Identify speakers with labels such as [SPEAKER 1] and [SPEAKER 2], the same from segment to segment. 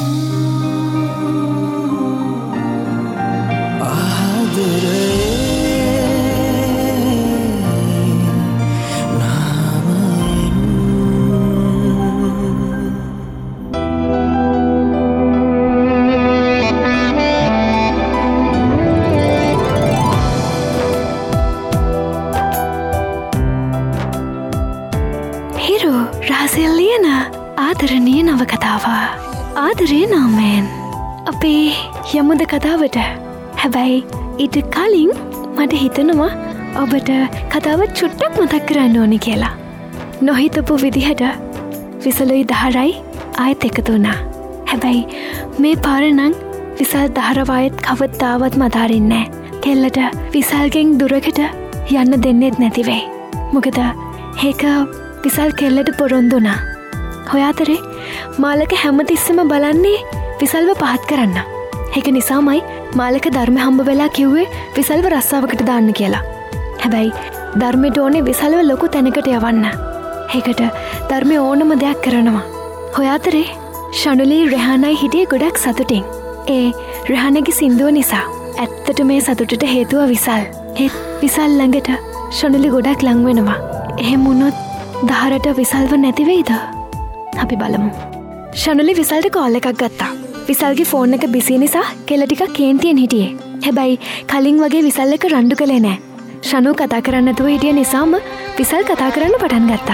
[SPEAKER 1] ආදරණීය නවකතාව ආදරේ නාමයෙන් අපේ යමුද කතාවට. හැබැයි ඊට කලින් මට හිතනවා ඔබට කතාව චුට්ටක් මතක් කරන්න ඕනි කියලා. නොහිතපු විදිහට විසලුයි දහරයි ආයෙත් එකතු වුණා. හැබැයි මේ පාරනම් විසල් දහරවායත් කවදාවත් මතාරින්නේ නැහැ. කෙල්ලට විසල්ගෙන් දුරකට යන්න දෙන්නෙත් නැති වෙයි. මොකද ඒක විසල් කෙල්ලට පොරොන්දු වුණා. ඔය අතරේ මාලක හැමතිස්සම බලන්නේ විසල්ව පහත් කරන්න. ඒක නිසාමයි මාලක ධර්ම හම්බ වෙලා කිව්වේ විසල්ව රස්සාවකට දාන්න කියලා. හැබැයි ධර්මයට ඕනේ විසල්ව ලොකු තැනකට යවන්න. ඒකට ධර්මය ඕනම දෙයක් කරනවා. ඔය අතරේ ෂනුලී රෙහානයි හිටියේ ගොඩක් සතුටින්. ඒ රෙහානගේ සින්දුව නිසා. ඇත්තට මේ සතුටට හේතුව විසල්. ඒත් විසල් ළඟට ෂනුලි ගොඩක් ලං වෙනවා. එහෙම වුණොත් දහරට විසල්ව නැති වෙයිද? අපි බලමු. ෂනුලි විසල්ට කෝල් එකක් ගත්තා. විසල්ගේ ෆෝන් එක බිසි නිසා කෙල්ල ටිකක් කේන්තියෙන් හිටියේ. හැබැයි කලින් වගේ විසල් එක රණ්ඩු කළේ නෑ. ෂනු කතා කරන්න නැතුව හිටිය නිසාම විසල් කතා කරන්න පටන් ගත්තා.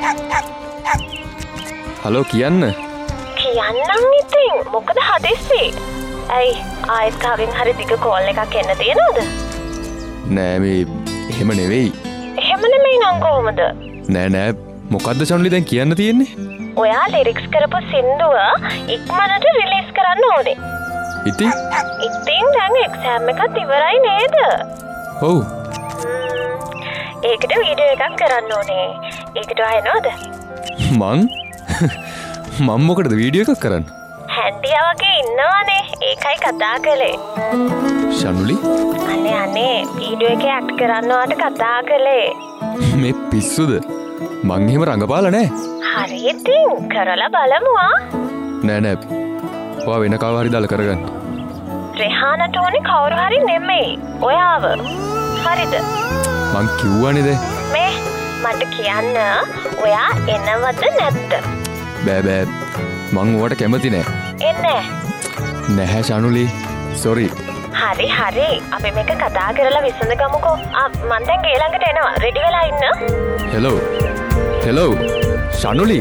[SPEAKER 2] හලෝ කියන්න.
[SPEAKER 3] කියන්නම් ඉතින් මොකද හදිස්සි? ඇයි ආයෙත් කාගෙන් හරි දිග කෝල් එකක් එන්න තියනවද?
[SPEAKER 2] නෑ මේ එහෙම නෙවෙයි.
[SPEAKER 3] එහෙම නෙමෙයි නම් කොහොමද?
[SPEAKER 2] නෑ මොකද්ද ෂනුලි දැන් කියන්න තියෙන්නේ?
[SPEAKER 3] ඔයා ලිරික්ස් කරපු සින්දුව ඉක්මනට රිලීස් කරන්න ඕනේ.
[SPEAKER 2] ඉතින්
[SPEAKER 3] දැන් එක්සෑම් එකත් ඉවරයි නේද?
[SPEAKER 2] ඔව්.
[SPEAKER 3] ඒකට වීඩියෝ එකක් කරන්න ඕනේ. ඒකට ආයෙනවද?
[SPEAKER 2] මම මොකටද වීඩියෝ එකක් කරන්න?
[SPEAKER 3] හැන්ඩියා වගේ ඉන්නවානේ. ඒකයි කතා කළේ.
[SPEAKER 2] ෂනුලි?
[SPEAKER 3] අනේ වීඩියෝ එකේ ඇක්ට් කරන්නවට කතා කළේ.
[SPEAKER 2] මේ පිස්සුද? මං එහෙම රඟපාලා නෑ.
[SPEAKER 3] හරි ඉතින් කරලා බලමු ආ.
[SPEAKER 2] නෑ ඔයා වෙන කව හරි දාලා කරගන්න.
[SPEAKER 3] රෙහානට ඕනේ කවුරු හරි නෙමෙයි. ඔයාව. හරිද?
[SPEAKER 2] මං කිව්වනේද?
[SPEAKER 3] මේ මට කියන්න ඔයා එනවද නැද්ද?
[SPEAKER 2] බෑ මං ඔයාට කැමති නෑ.
[SPEAKER 3] එන්නේ
[SPEAKER 2] නැහැ ෂනුලි. සෝරි.
[SPEAKER 3] හරි අපි මේක කතා කරලා විසඳගමුකෝ. මං දැන් ගේ ළඟට එනවා. රෙඩි වෙලා ඉන්න.
[SPEAKER 2] හෙලෝ ෂනුලි.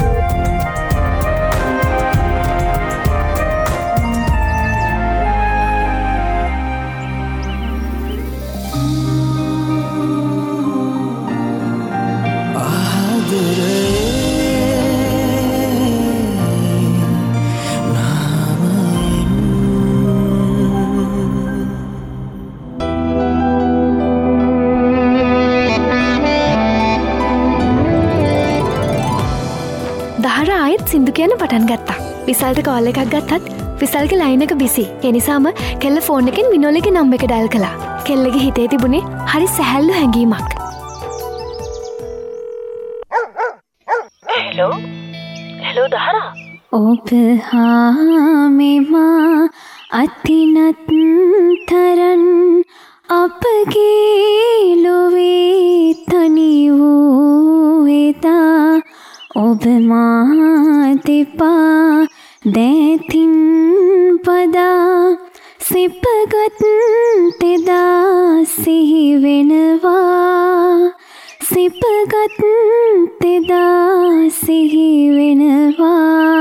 [SPEAKER 1] සින්දු කියන්න පටන් ගත්තා. විසල්ට කෝල් එකක් ගත්තත් විසල්ගේ ලයින් එක බිසි. ඒ නිසාම කෙල්ල ෆෝන් එකෙන් විනෝලගේ නම්බර් එක ඩයල් කළා. කෙල්ලගේ හිතේ තිබුණේ හරි සැහැල්ලු හැඟීමක්.
[SPEAKER 3] හෙලෝ දහරා.
[SPEAKER 4] ඔබ හා මෙවා අතිනත් තරන් අපගේ ලොවේ තනි වූ එදා ඔබ මා දෙපා දැතින් පදා සිපගත් තෙදා සිහි වෙනවා සිපගත් තෙදා සිහි වෙනවා.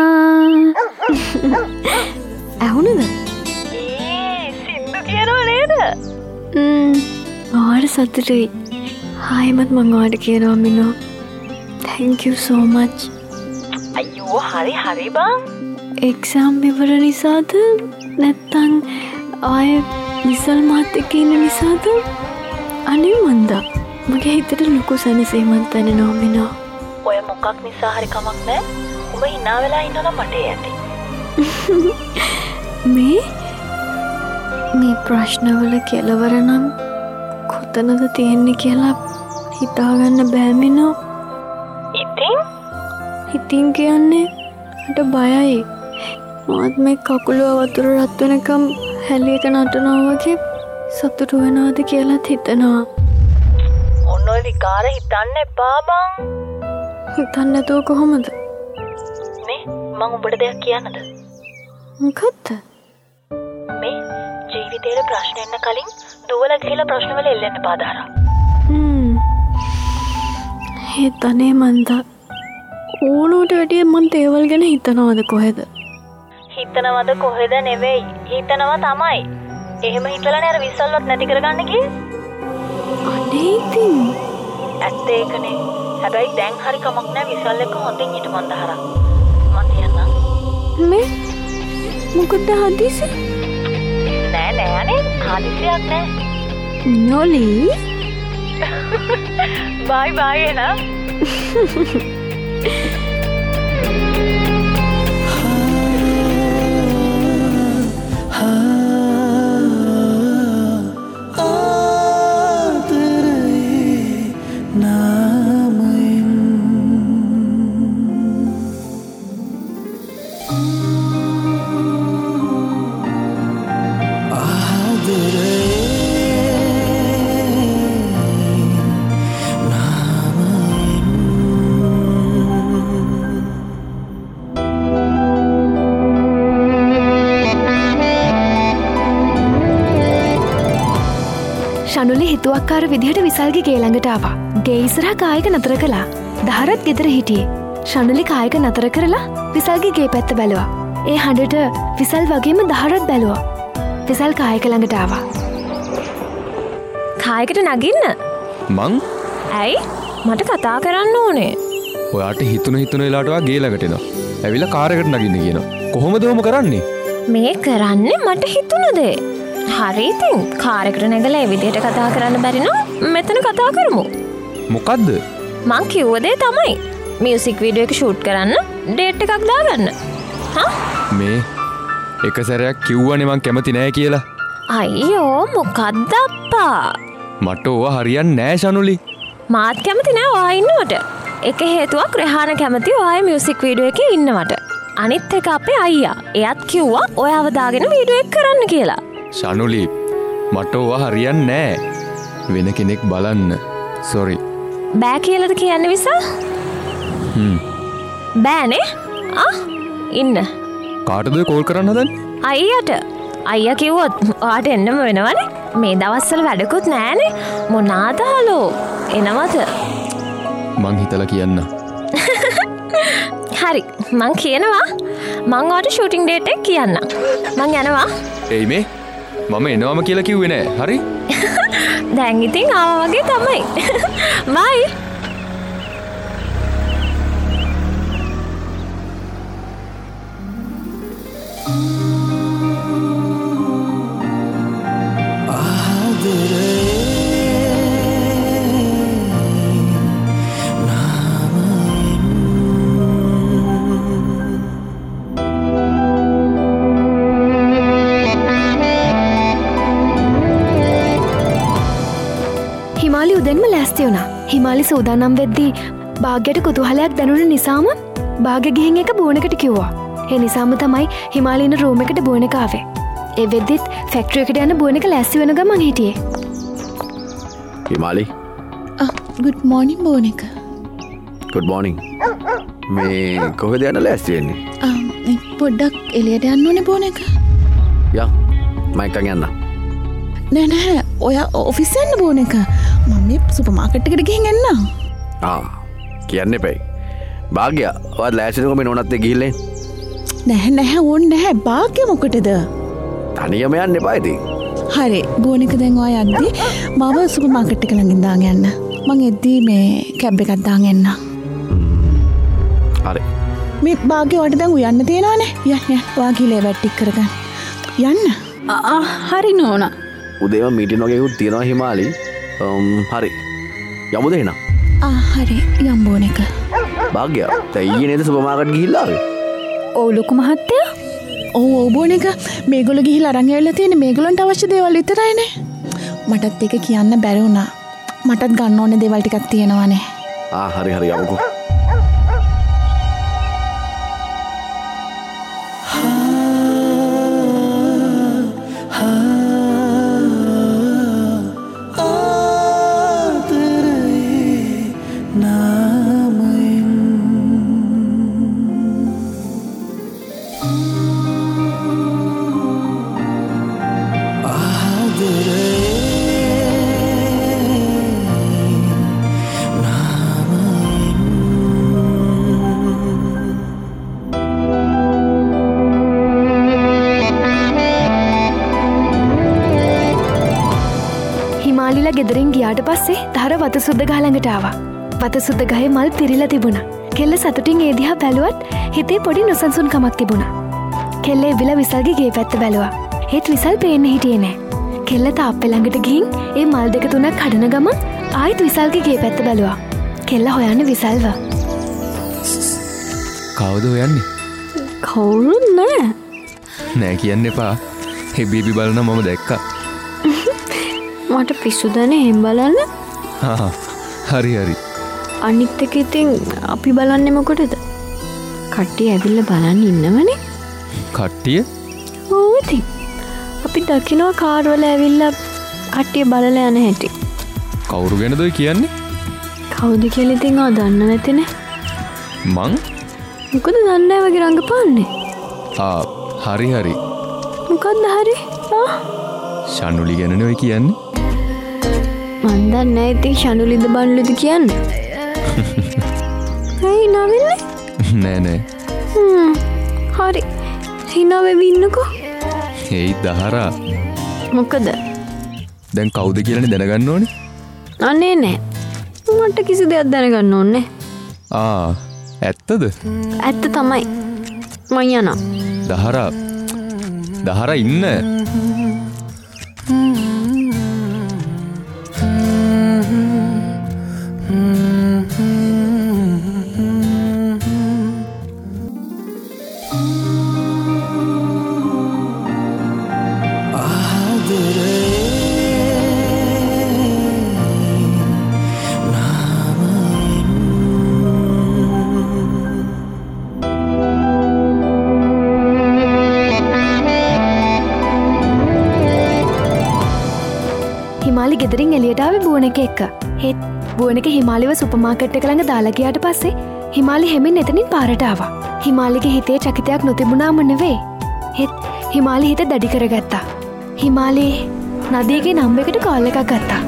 [SPEAKER 1] ඇහුණද?
[SPEAKER 3] සින්දු කියනවා නේද?
[SPEAKER 1] ඔයාට සතුටුයි. ආයෙමත් මං ඔයාට කියනවා මිනෝ. Thank you so much.
[SPEAKER 3] අයියෝ හරි බං.
[SPEAKER 1] එක්සාම් ඉවර නිසාද නැත්තං ආය විසල් මාත් එක්ක ඉන්න නිසාද? අනේ මන්දා මගේ හිතට ලොකු සැනසීමක් දැනෙනවා මිනෝ.
[SPEAKER 3] ඔය මොකක් නිසා හරි කමක් නෑ. ඔබ hina වෙලා ඉන්නනම් මට යටි.
[SPEAKER 1] මේ ප්‍රශ්නවල කෙලවර නම් කොතනද තියෙන්නේ කියලා හිතාගන්න බෑ මිනෝ.
[SPEAKER 3] ඉතින්
[SPEAKER 1] කියන්නේ මට බයයි.
[SPEAKER 5] මාත් මේ කකුලුව වතුර රත් වෙනකම් හැලියක නටනවා වගේ සතුටු වෙනවද කියලාත් හිතනවා.
[SPEAKER 3] ඔන්න ඔය විකාර හිතන්න එපා බං.
[SPEAKER 5] හිතන්න නැතුව කොහොමද?
[SPEAKER 3] මේ මං උඹට දෙයක් කියන්නද?
[SPEAKER 5] මොකද්ද?
[SPEAKER 3] මේ ජීවිතේට ප්‍රශ්න එන්න කලින් දුවලා ගිහලා ප්‍රශ්න වල එල්ලෙන්න පාදාරා.
[SPEAKER 5] හිතන්නේ මන්ද ඕනෝට වැඩිය මන් තේවල් ගැන හිතනවද කොහෙද?
[SPEAKER 3] හිතනවද කොහෙද නෙවෙයි. හිතනවා තමයි. එහෙම හිතලානේ අර විශ්වල්වත් නැති කරගන්න කියේ.
[SPEAKER 5] අනේ ඉතින්
[SPEAKER 3] ඇත්ත ඒකනේ. හැබැයි දැන් හරි කමක් නැහැ විශ්වල් එක්ක හොඳින් හිට මන්දහරා. මන් කියන්නම්.
[SPEAKER 5] මේ මොකද හදිසි?
[SPEAKER 3] නෑ අනේ හදිසියක් නෑ.
[SPEAKER 5] නොලි
[SPEAKER 3] බයි එනා.
[SPEAKER 1] ශනුලි හිතුවක්කාර විදිහට විසල්ගේ ගේ ළඟට ආවා. ගේ ඉස්සරහා කායක නතර කළා. දහරත් ගෙදර හිටියේ. ශනුලි කායක නතර කරලා විසල්ගේ ගේ පැත්ත බැලුවා. ඒ හඬට විසල් වගේම දහරත් බැලුවා. විසල් කායක ළඟට ආවා.
[SPEAKER 6] කායකට නගින්න.
[SPEAKER 2] මං
[SPEAKER 6] ඇයි? මට කතා කරන්න ඕනේ.
[SPEAKER 2] ඔයාට හිතුන වෙලාවට ඔයා ගේ ළඟට එනවා. ඇවිල්ලා කාර් එකට නගින්න කියනවා. කොහොමද ඔහොම කරන්නේ?
[SPEAKER 6] මේ කරන්නේ මට හිතුණ දේ. හරි ඉතින් කාර් එකට නැගලා ඒ විදිහට කතා කරන්න බැරි නම් මෙතන කතා කරමු.
[SPEAKER 2] මොකද්ද?
[SPEAKER 6] මං කිව්ව දේ තමයි. මියුසික් වීඩියෝ එක ෂූට් කරන්න ඩේට් එකක් දාගන්න.
[SPEAKER 2] මේ එක සැරයක් කිව්වනේ මං කැමති නෑ කියලා.
[SPEAKER 6] අයියෝ මොකද්ද අප්පා?
[SPEAKER 2] මට ඕවා හරියන්නේ නෑ ශනුලි.
[SPEAKER 6] මාත් කැමති නෑ ඔයා ඉන්නවට. එක හේතුවක් රෙහාන කැමති ඔයාගේ මියුසික් වීඩියෝ එකේ ඉන්නවට. අනිත් එක අපේ අයියා. එයාත් කිව්වා ඔයාව දාගෙන වීඩියෝ එක කරන්න කියලා.
[SPEAKER 2] ශනුලි මට ඕවා හරියන්නේ නෑ. වෙන කෙනෙක් බලන්න. සෝරි.
[SPEAKER 6] බෑ කියලාද කියන්නේ විසල්? බෑනේ. ඉන්න.
[SPEAKER 2] කාටද කෝල් කරන්න හදන්නේ?
[SPEAKER 6] අයියට. අයියා කිව්වොත් ඔයාට එන්නම වෙනවනේ. මේ දවස්වල වැඩකුත් නෑනේ. මොනාද හලෝ? එනවද?
[SPEAKER 2] මං හිතලා කියන්න.
[SPEAKER 6] හරි. මං කියනවා. මං ඔයාට ෂූටින් ඩේට් එක කියන්න. මං යනවා.
[SPEAKER 2] එයි මේ මම එනවම කියලා කිව්වේ නෑ. හරි?
[SPEAKER 6] දැන් ඉතින් ආවා වගේ තමයි. බයි.
[SPEAKER 1] හිමාලි උදෙන්ම ලෑස්ති වුණා. හිමාලි සූදානම් වෙද්දී භාග්‍යයට කුතුහලයක් දැනුන නිසාම භාග්‍ය ගිහින් එක බෝනකට කිව්වා. ඒ නිසාම තමයි හිමාලි ඉන්න රූම් එකට බෝන එක ආවේ. ඒ වෙද්දිත් ෆැක්ටරි එකට යන බෝන එක ලෑස්ති වෙන ගමන් හිටියේ.
[SPEAKER 7] හිමාලි.
[SPEAKER 5] good morning බෝන එක.
[SPEAKER 7] good morning. මේ කොහෙද යන්න ලෑස්ති වෙන්නේ?
[SPEAKER 5] පොඩ්ඩක් එළියට යන්න ඕනේ බෝන එක.
[SPEAKER 7] යා මම එකන් යන්න.
[SPEAKER 5] නෑ ඔයා ඔෆිස් යන්න බෝන එක. මම මේ සුපර් මාකට් එකට ගිහින් එන්නම්.
[SPEAKER 7] කියන්න එපයි. භාග්‍ය ඔයාත් ලෑස්තිනකො මේ නෝනත් එක්ක ගිහිල්ලා එන්න.
[SPEAKER 5] නැහැ ඕන් නැහැ. භාග්‍ය මොකටද?
[SPEAKER 7] තනියම යන්න එපා ඉතින්.
[SPEAKER 5] හරි බෝන එක දැන් ඔයා යද්දි මම සුපර් මාකට් එක ළඟින් දාන් යන්න. මං එද්දි මේ කැබ් එකක් දාන් එන්න.
[SPEAKER 7] හරි.
[SPEAKER 5] මේ භාග්‍ය ඔයාට දැන් උයන්න තියෙනවනේ. යන්න ඔයා ගිහලා වැට් ටික කරගන්න. යන්න. හරි නෝනා.
[SPEAKER 7] උදේම මීටින් වගේකුත් තියෙනවා හිමාලි. හරි. යමුද එහෙනම්?
[SPEAKER 5] හරි යම් බෝන එක.
[SPEAKER 7] භාග්‍ය දැන් ඊයේ නේද සුපර් මාකට් ගිහිල්ලා ආවේ?
[SPEAKER 5] ඔව් ලොකු මහත්තයා. ඔව් බෝන එක මේගොල්ලෝ ගිහිල්ලා අරන් ඇවිල්ලා තියෙන්නේ මේගොල්ලන්ට අවශ්‍ය දේවල් විතරයිනේ. මටත් ඒක කියන්න බැරි වුණා. මටත් ගන්න ඕනේ දේවල් ටිකක් තියෙනවානේ.
[SPEAKER 7] හරි යමුකෝ.
[SPEAKER 1] හිමාලිලා ගෙදරින් ගියාට පස්සේ දහර වතු සුද්ද ගහ ළඟට ආවා. වතු සුද්ද ගහේ මල් පිරීලා තිබුණා. කෙල්ල සතුටින් ඒ දිහා බැලුවත් හිතේ පොඩි නොසන්සුන්කමක් තිබුණා. කෙල්ල එවිලා විසල්ගේ ගේ පැත්ත බැලුවා. ඒත් විසල් පේන්නේ හිටියේ නෑ. කෙල්ල තාප්පේ ළඟට ගිහින් ඒ මල් දෙක තුනක් කඩන ගමන් ආයෙත් විසල්ගේ ගේ පැත්ත බැලුවා. කෙල්ල හොයන්නේ විසල්ව.
[SPEAKER 2] කවුද හොයන්නේ?
[SPEAKER 4] කවුරුත් නෑ.
[SPEAKER 2] නෑ කියන්න එපා. ඒ බීබි බලන මම දැක්කා.
[SPEAKER 4] මට පිස්සුදනේ එහෙම බලන්න.
[SPEAKER 2] හරි හරි.
[SPEAKER 4] අනිත් එක ඉතින් අපි බලන්නේ මොකටද? කට්ටිය ඇවිල්ලා බලන් ඉන්නවනේ.
[SPEAKER 2] කට්ටිය?
[SPEAKER 4] ඔව් ඉතින්. අපි දකිනවා කාර් වල ඇවිල්ලා කට්ටිය බලලා යන හැටි.
[SPEAKER 2] කවුරු ගැනද ඔය කියන්නේ?
[SPEAKER 4] කවුද කියලා ඉතින් ආ දන්න නැතිනේ.
[SPEAKER 2] මං?
[SPEAKER 4] මොකද දන්නේ නැහැ වගේ රංගපාන්නේ.
[SPEAKER 2] හරි හරි.
[SPEAKER 4] මොකද්ද හරි?
[SPEAKER 2] ෂනුලි ගැනනේ ඔය කියන්නේ.
[SPEAKER 4] මන් දන්නේ නැහැ ඉතින් ෂනුලිද බන්ලුද කියන්නේ. ඇයි නවෙන්නේ?
[SPEAKER 2] නෑ.
[SPEAKER 4] හරි. හිනා වෙවි ඉන්නකෝ.
[SPEAKER 2] ඒයි දහරා.
[SPEAKER 4] මොකද?
[SPEAKER 2] දැන් කවුද කියලානේ දැනගන්න ඕනේ.
[SPEAKER 4] අනේ නෑ. මට කිසි දෙයක් දැනගන්න ඕනේ.
[SPEAKER 2] ඇත්තද?
[SPEAKER 4] ඇත්ත තමයි. මං යනවා.
[SPEAKER 2] දහරා ඉන්න.
[SPEAKER 1] හිමාලි ගෙදරින් එළියට ආවේ බුවන එක එක්ක. ඒත් බුවන එක හිමාලිව සුපර්මාකට් එක ළඟ දාලා ගියාට පස්සේ හිමාලි හැමින් එතනින් පාරට ආවා. හිමාලිගේ හිතේ චකිතයක් නොතිබුණාම නෙවෙයි. ඒත් හිමාලි හිත දැඩි කරගත්තා. හිමාලි නදීගේ නම්බර් එකට කෝල් එකක් ගත්තා.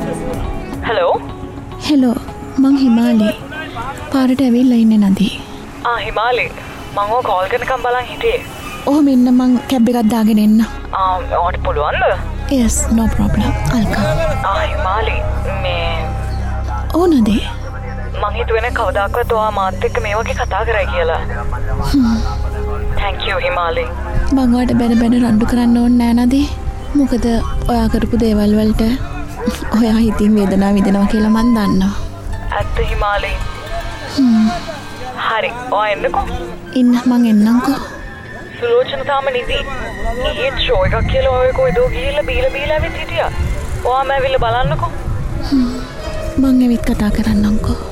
[SPEAKER 5] හෙලෝ මං හිමාලි. පාරට ඇවිල්ලා ඉන්නේ නදී.
[SPEAKER 3] හිමාලි මං ඔය කෝල් කරනකම් බලන් හිටියේ.
[SPEAKER 5] ඔහොම ඉන්න මං කැබ් එකක් දාගෙන එන්න.
[SPEAKER 3] ඔයාට පුළුවන්ද?
[SPEAKER 5] Yes, no problem. I'll come.
[SPEAKER 3] Himali මේ
[SPEAKER 5] ඕ නදී.
[SPEAKER 3] මං හිතුවේ කවදාකවත් ඔයා මාත් එක්ක මේ වගේ කතා කරයි කියලා. Thank you Himali.
[SPEAKER 5] මං ඔයාට බැන රණ්ඩු කරන්න ඕනේ නෑ නදී. මොකද ඔයා කරපු දේවල් වලට ඔයා හිතින් වේදනාව විඳිනවා කියලා මං දන්නවා.
[SPEAKER 3] ඇත්ත හිමාලි. හරි. ඔයා එන්නකෝ.
[SPEAKER 5] ඉන්න මං එන්නම්කෝ.
[SPEAKER 3] සුලෝචන තාම නිදි. ඊයේ ෂෝ එකක් කියලා ඔය කොයිදෝ ගිහිල්ලා බීලා ඇවිත් හිටියා. ඔයාම ඇවිල්ලා බලන්නකෝ.
[SPEAKER 5] මං ඇවිත් කතා කරන්නම්කෝ.